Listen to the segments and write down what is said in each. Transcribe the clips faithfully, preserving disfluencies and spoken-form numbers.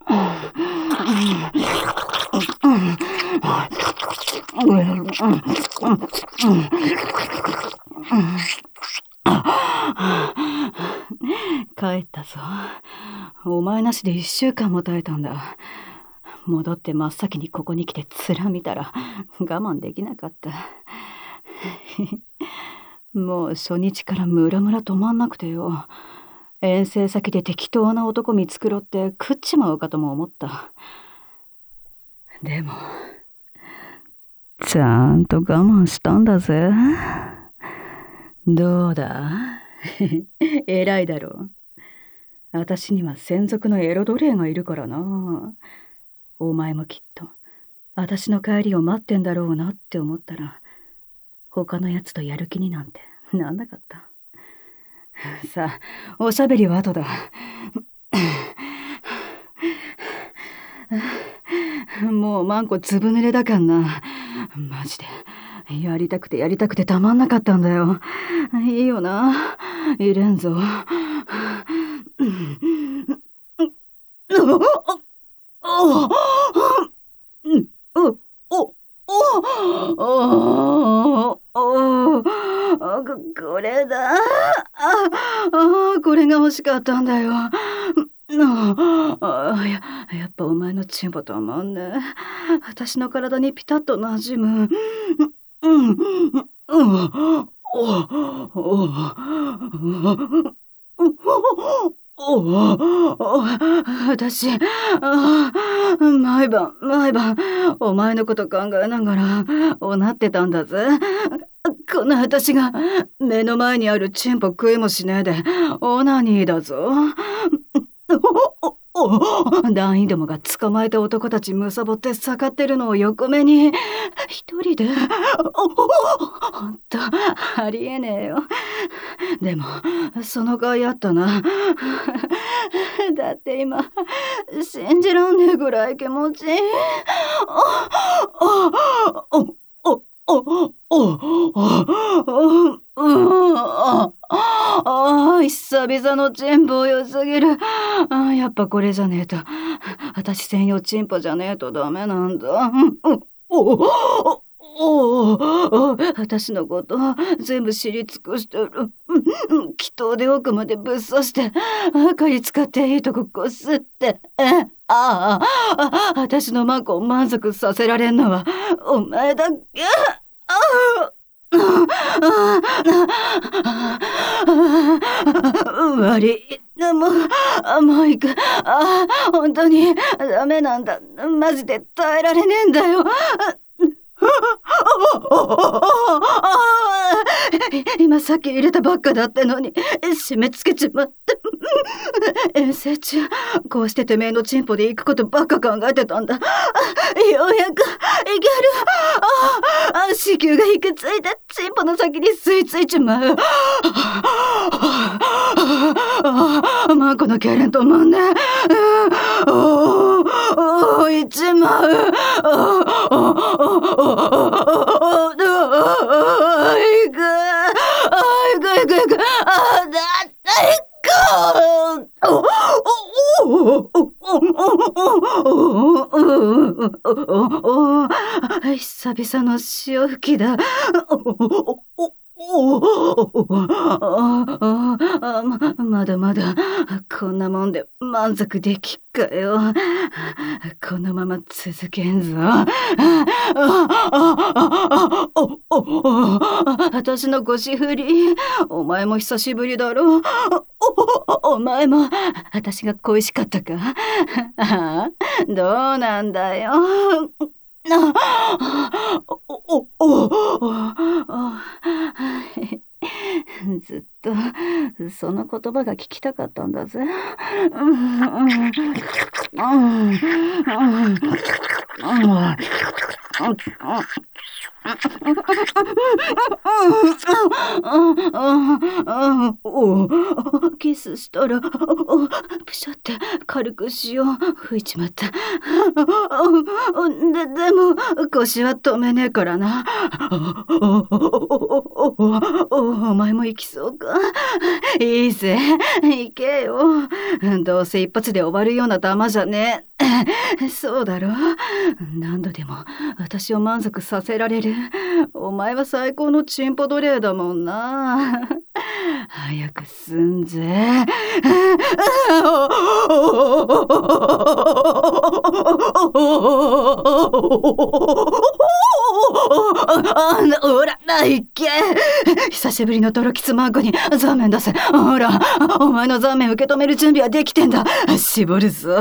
帰ったぞ。お前なしで一週間も耐えたんだ。戻って真っ先にここに来て面見たら我慢できなかった。もう初日からムラムラ止まんなくてよ。遠征先で適当な男見繕って食っちまうかとも思った。でもちゃんと我慢したんだぜ。どうだ偉いだろう。私には専属のエロ奴隷がいるからな。お前もきっと私の帰りを待ってんだろうなって思ったら、他のやつとやる気になんてなんなかった。さあ、おしゃべりは後だ。もうマンコずぶ濡れだかんな。マジでやりたくてやりたくてたまんなかったんだよ。いいよな、入れんぞ。これだ。あ、これが欲しかったんだよ。あや、やっぱお前のチンポと思うね。私の体にピタッと馴染む。うんうんうん私、毎晩毎晩お前のこと考えながらおなってたんだぜ。この私が目の前にあるチンポ食いもしねえでオナニーだぞ。団員どもが捕まえた男たちむさぼって盛ってるのを横目に一人で。ほんとありえねえよ。でもその甲斐あったな。だって今信じらんねえぐらい気持ちいい。ああ、久々のチンポ良すぎる。あ、やっぱこれじゃねえと、私専用チンポじゃねえとダメなんだ。私のこと全部知り尽くしてる。祈祷で奥までぶっ刺して明かり使っていいとここすって。ああ、私のマコを満足させられんのはお前だけ。悪い。もう、もう行く。ああ、本当にダメなんだ。マジで耐えられねえんだよ。今さっき入れたばっかだってのに締め付けちまった。遠征中こうしててめえのチンポで行くことばっか考えてたんだ。ようやくいける。あ、子宮が引きついてチンポの先に吸い付いちまう。マンコの痙攣止まんねえ。おおいちまう。行く行く行く行く。あ、だった行く。久々の潮吹きだ。ま、まだまだこんなもんで満足できっかよ。このまま続けんぞ。私の腰振り、お前も久しぶりだろ。お前も私が恋しかったか。どうなんだよ。ずっとその言葉が聞きたかったんだぜ。キスしたらプシャって軽く潮吹いちまった。ででも腰は止めねえからな。お前も行きそうか。いいぜ行けよ。どうせ一発で終わるような玉じゃねえ。 そうだろ。何度でも私を満足させられる。お前は最高のチンポ奴隷だもんな。早くすんぜ。ほら、いけ。久しぶりのトロキツマンコにザーメン出せ。ほら、お前のザーメン受け止める準備はできてんだ。絞るぞ。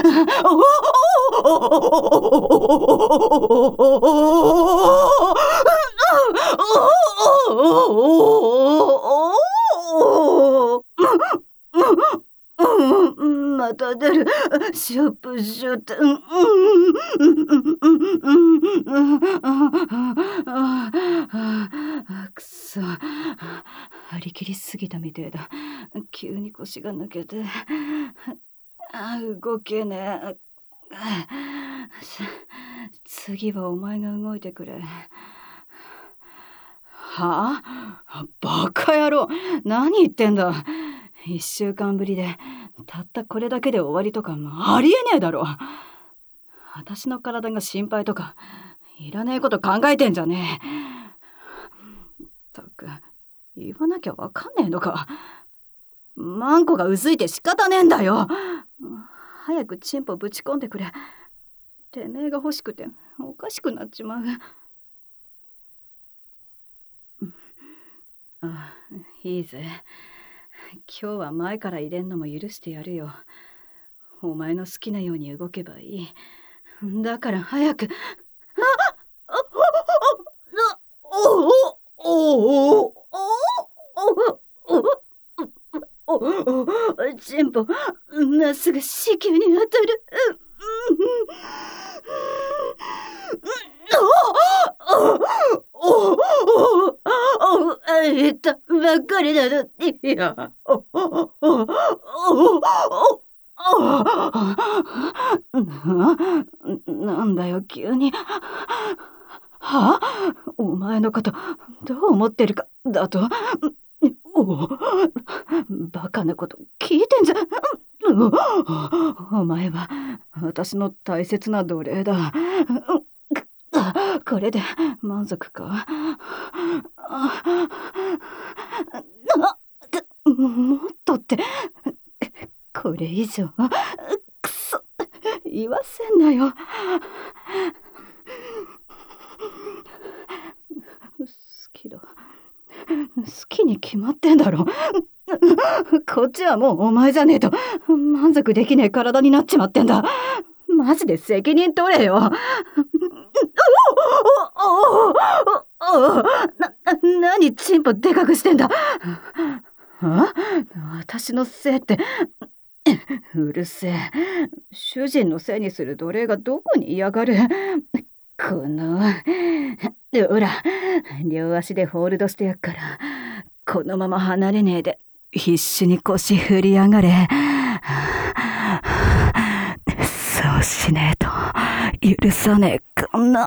また出る。シュップシュッて。くそ。張り切りすぎたみてえだ。急に腰が抜けて。動けねえ。次はお前が動いてくれ。はあ？バカ野郎。何言ってんだ。一週間ぶりでたったこれだけで終わりとかありえねえだろ。私の体が心配とかいらねえこと考えてんじゃねえ。ったく言わなきゃわかんねえのか。マンコがうずいて仕方ねえんだよ。早くチンポぶち込んでくれ。てめえが欲しくておかしくなっちまう。ああ、いいぜ。今日は前から入れんのも許してやるよ。お前の好きなように動けばいい。だから早く。チンポ、まっすぐ子宮に当たる。えっとばっかりだろ。いや。なんだよ急に。はあ？お前のことどう思ってるかだと？おバカなこと聞いてんじゃ。お前は私の大切な奴隷だ。これで満足か？もっとって、これ以上くそ言わせんなよ。好きだ。好きに決まってんだろ。こっちはもうお前じゃねえと満足できねえ体になっちまってんだ。マジで責任取れよ。な、何チンポでかくしてんだ。あ？私のせいって。うるせえ。主人のせいにする奴隷がどこに嫌がる。このほら、両足でホールドしてやっから、このまま離れねえで必死に腰振りやがれ。そうしねえと許さねえかな。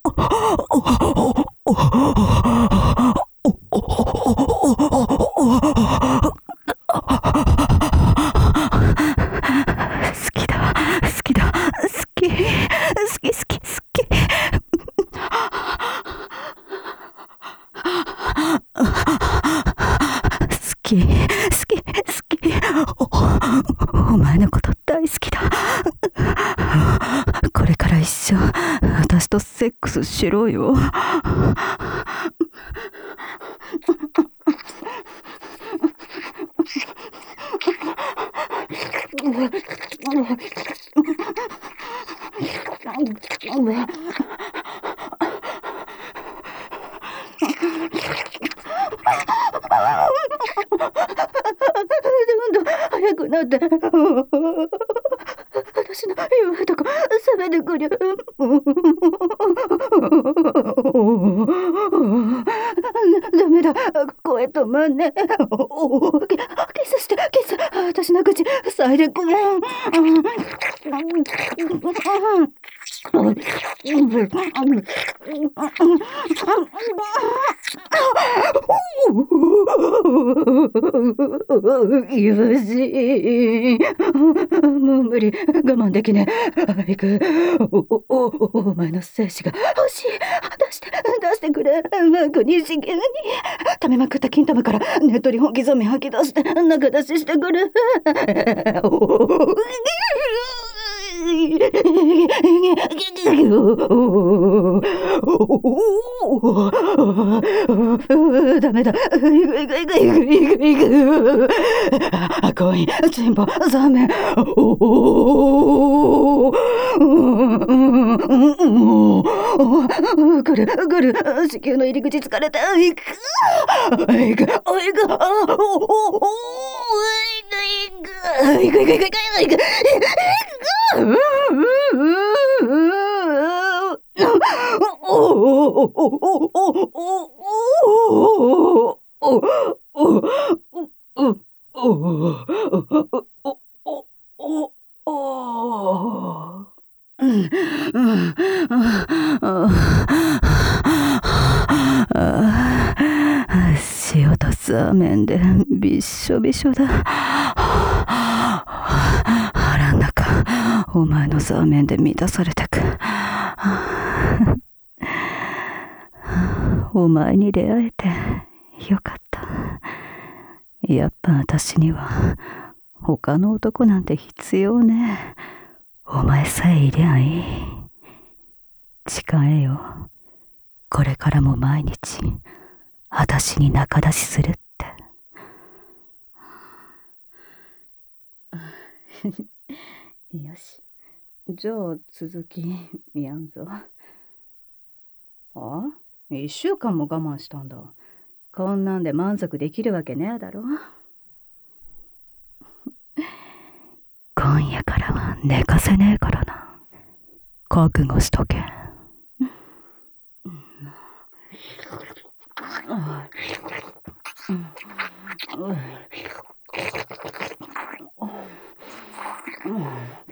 好きだ好きだ好き好き好き好き。好き好き好き。お、お前のこと大好きだ。これから一生私とセックスしろよ。どんどん早くなって。私の弱いとこ冷めてくりゃ。ダメだ、声止まんねえ。キスしてキス。私の口塞いでくれ。 許し。もう無理。我慢できねえ。行く。お、お、お、お前の精子が欲しい。出して、出してくれ。国重に。溜めまくった金玉からねっとり本刻み吐き出して中出ししてくれ。ダメだ。いくいくいくいくいくいく。コイン、チンポ、ザメ。来る来る。子宮の入り口疲れた。いくいくいく。いくいくいくいくいくいくいく。塩とザーメンでびっしょびしょだ。腹ん中、お前のザーメンで満たされてく。お前に出会えてよかった。やっぱ私には他の男なんて必要ね。お前さえいりゃいい。誓えよ。これからも毎日私に仲出しするって。よし。じゃあ続きやんぞ。あ？一週間も我慢したんだ。こんなんで満足できるわけねえだろ。今夜からは寝かせねえからな。覚悟しとけ。うん